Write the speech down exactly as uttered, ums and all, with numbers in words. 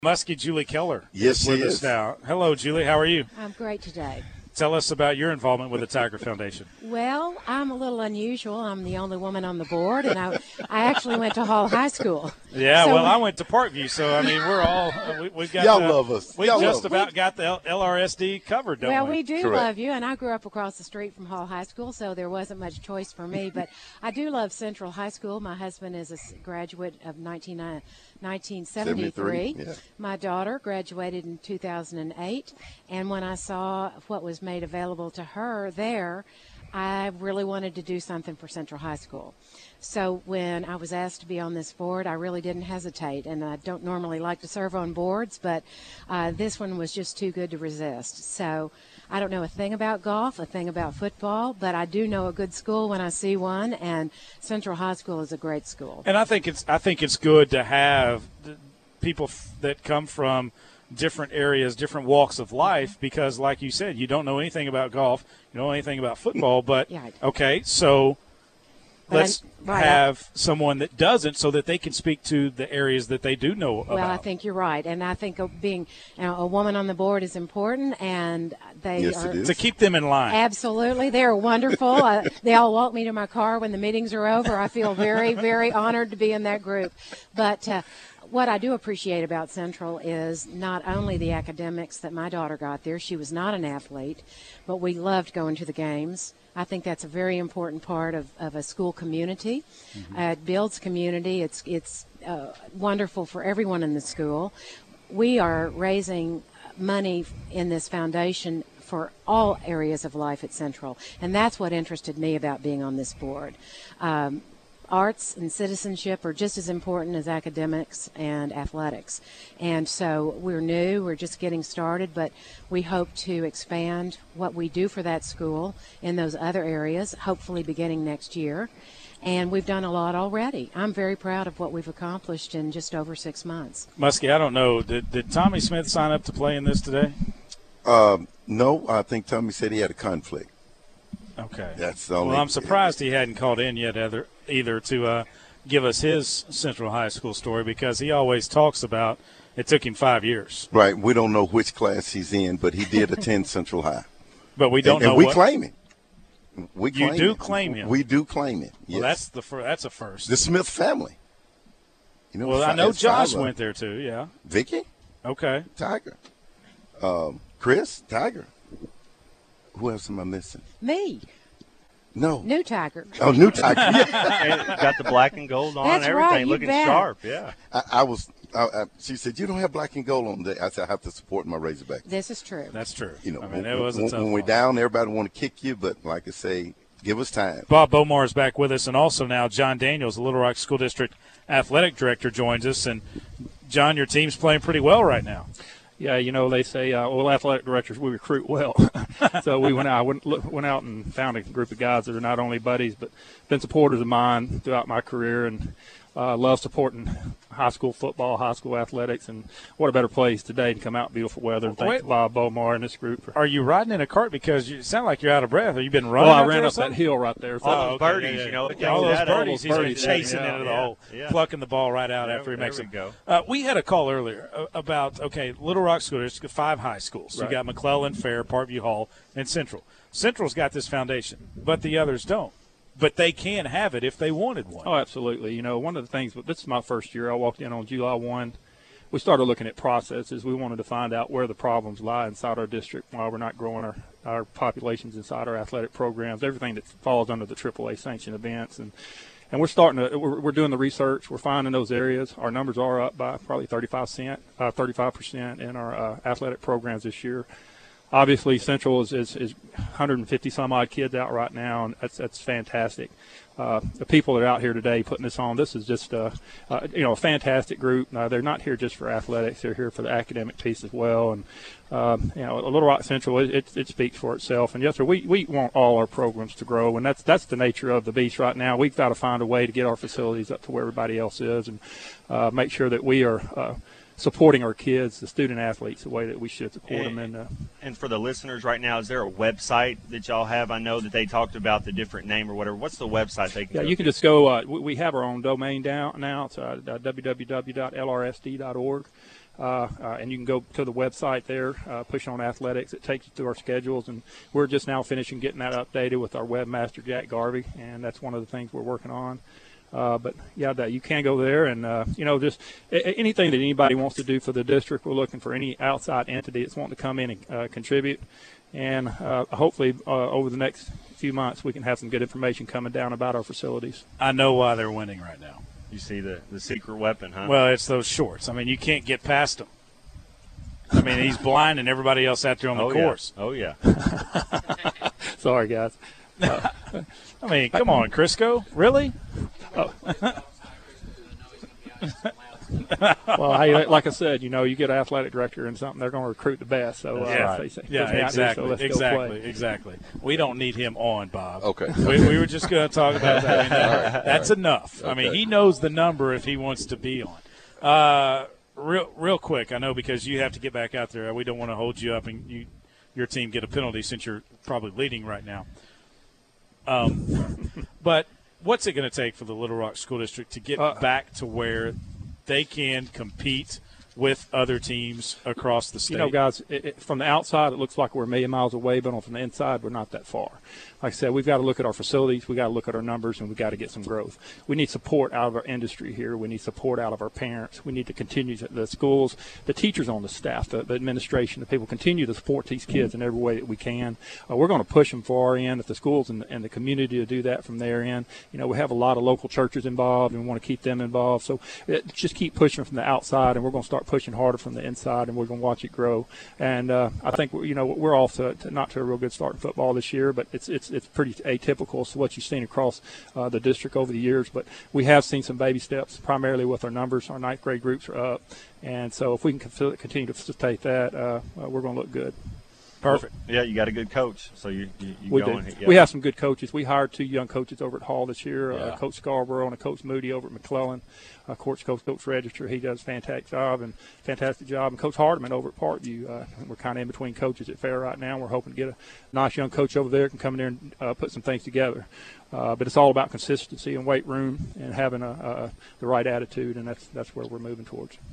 Muskie Julie Keller yes, is with she us is. now. Hello, Julie. How are you? I'm great today. Tell us about your involvement with the Tiger Foundation. Well, I'm a little unusual. I'm the only woman on the board, and I, I actually went to Hall High School. Yeah, So- well, I went to Parkview, so I mean, we're all we, we've got. Y'all uh, love us. We Y'all just love about us. got the L- LRSD covered, don't Well, we? we do Correct. love you, and I grew up across the street from Hall High School, so there wasn't much choice for me. But I do love Central High School. My husband is a s- graduate of nineteen, nineteen seventy-three. seventy-three, yeah. My daughter graduated in two thousand eight, and when I saw what was made available to her there, I really wanted to do something for Central High School. So when I was asked to be on this board, I really didn't hesitate, and I don't normally like to serve on boards, but uh, this one was just too good to resist. So I don't know a thing about golf, a thing about football, but I do know a good school when I see one, and Central High School is a great school. And I think it's I think it's good to have th- people f- that come from different areas, different walks of life, because, like you said, you don't know anything about golf, you don't know anything about football, but Yeah. okay, so But let's I- right, I- have someone that doesn't, so that they can speak to the areas that they do know about. Well, I think you're right, and I think of being you know, a woman on the board is important, and they Yes, are it is. to keep them in line. absolutely. They're wonderful. uh, they all walk me to my car when the meetings are over. I feel very, very honored to be in that group. But uh, what I do appreciate about Central is not only the academics that my daughter got there. She was not an athlete, but we loved going to the games. I think that's a very important part of, of a school community. Mm-hmm. Uh, it builds community. It's, it's uh, wonderful for everyone in the school. We are raising money in this foundation for all areas of life at Central, and that's what interested me about being on this board. Um, arts and citizenship are just as important as academics and athletics, and so we're new, we're just getting started, but we hope to expand what we do for that school in those other areas, hopefully beginning next year. And we've done a lot already. I'm very proud of what we've accomplished in just over six months. Muskie, I don't know. Did, did Tommy Smith sign up to play in this today? Um, no, I think Tommy said he had a conflict. Okay. That's the only. Well, I'm surprised he hadn't called in yet either, either to uh, give us his Central High School story, because he always talks about it took him five years. Right. We don't know which class he's in, but he did attend Central High. But we don't and, know and we what. claim it. We You claim do it. claim him. We do claim it. Yes. Well, that's the fir- that's a first. the Smith family. You know, well, I fi- know that's Josh five of went there too. Yeah. them. Vicky, Okay. Tiger, um, Chris, Tiger. Who else am I missing? Me, No. new Tiger. Oh, new Tiger. Yeah. And got the black and gold on That's and right, everything, you looking bet. sharp. Yeah. I, I was. I, I, she said, "You don't have black and gold on." The, I said, "I have to support my Razorbacks." This is true. That's true. You know, I mean, when, it was a when, tough when we're one. down, everybody want to kick you, but like I say, give us time. Bob Bomar is back with us, and also now John Daniels, the Little Rock School District Athletic Director, joins us. And John, your team's playing pretty well right now. Yeah, you know, they say, uh, well, athletic directors, we recruit well. So we went out, I went, look- went out and found a group of guys that are not only buddies, but been supporters of mine throughout my career, and uh, love supporting high school football, high school athletics, and what a better place today to come out in beautiful weather. And thank Wait. Bob Bomar and this group. For, Are you riding in a cart? Because you sound like you're out of breath. Have you been running? well, I out ran there or up that something? hill right there. So All Oh, those okay, birdies, yeah, yeah. you know. it Yeah, all takes those that out. birdies. He's birdies, been chasing yeah, into the yeah, hole, yeah. plucking the ball right out There- after he there makes we it. go. Uh, we had a call earlier uh, about, okay, Little Rock School, there's five high schools. Right. You got McClellan, Fair, Parkview Hall, and Central. Central's got this foundation, but the others don't. But they can have it if they wanted one. Oh, absolutely. You know, one of the things, but this is my first year. I walked in on July first. We started looking at processes. We wanted to find out where the problems lie inside our district, why we're not growing our, our populations inside our athletic programs, everything that falls under the triple A sanctioned events. And, and we're starting to, we're, we're doing the research. We're finding those areas. Our numbers are up by probably thirty-five percent, uh, thirty-five percent in our uh, athletic programs this year. Obviously, Central is, is, is one hundred fifty some odd kids out right now, and that's that's fantastic. Uh, the people that are out here today putting this on, this is just uh, uh, you know a fantastic group. Uh, they're not here just for athletics; they're here for the academic piece as well. And um, you know, Little Rock Central, it, it, it speaks for itself. And yes, sir, we, we want all our programs to grow, and that's that's the nature of the beast right now. We've got to find a way to get our facilities up to where everybody else is, and uh, make sure that we are. Uh, supporting our kids, the student athletes, the way that we should support them. And, uh, And for the listeners right now, is there a website that y'all have? I know that they talked about the different name or whatever. What's the website they can yeah, go you can to? just go. Uh, we, we have our own domain down now. It's uh, w w w dot l r s d dot org. Uh, uh, and you can go to the website there, uh, push on athletics. It takes you through our schedules, and we're just now finishing getting that updated with our webmaster, Jack Garvey, and that's one of the things we're working on. Uh, but, yeah, that you can go there and, uh, you know, just a- anything that anybody wants to do for the district. We're looking for any outside entity that's wanting to come in and uh, contribute. And uh, hopefully uh, over the next few months we can have some good information coming down about our facilities. I know why they're winning right now. You see the, the secret weapon, huh? Well, it's those shorts. I mean, you can't get past them. I mean, he's blind and everybody else out there on the oh, course. Yeah. Oh, yeah. Sorry, guys. Uh, I mean, come on, Crisco. Really? Oh. Well, hey, like I said, you know, you get an athletic director and something, they're going to recruit the best. So, uh, Yeah, they say, yeah, "Put me out there, so exactly, let's go exactly, play." exactly. We don't need him on, Bob. Okay. We, we were just going to talk about that. I mean, that- right, that's all right. enough. I mean, Okay. he knows the number if he wants to be on. Uh, real, real quick, I know because you have to get back out there. We don't want to hold you up and you, your team get a penalty since you're probably leading right now. Um, but what's it going to take for the Little Rock School District to get Uh, back to where they can compete with other teams across the state? You know, guys, it, it, from the outside, it looks like we're a million miles away, but on from the inside, we're not that far. Like I said, we've got to look at our facilities, we've got to look at our numbers, and we've got to get some growth. We need support out of our industry here. We need support out of our parents. We need to continue to, the schools, the teachers on the staff, the, the administration, the people continue to support these kids in every way that we can. Uh, we're going to push them for our end, if the schools and the, and the community to do that from their end. You know, we have a lot of local churches involved, and we want to keep them involved. So it, just keep pushing from the outside, and we're going to start pushing harder from the inside, and we're going to watch it grow. And uh, I think, you know, we're off to, to not to a real good start in football this year, but it's it's it's pretty atypical to what you've seen across uh, the district over the years. But we have seen some baby steps, primarily with our numbers. Our ninth grade groups are up, and so if we can continue to facilitate that, uh, uh, we're going to look good. Perfect. Well, yeah, you got a good coach, so you you, you We go do. and yeah. We have some good coaches. We hired two young coaches over at Hall this year, Yeah. uh, Coach Scarborough and a Coach Moody over at McClellan. Uh, Coach Coach Coach Register, he does a fantastic job and fantastic job. And Coach Hardiman over at Parkview. Uh, we're kind of in between coaches at Fair right now. We're hoping to get a nice young coach over there who can come in there and uh, put some things together. Uh, but it's all about consistency and weight room and having a, a, the right attitude, and that's that's where we're moving towards.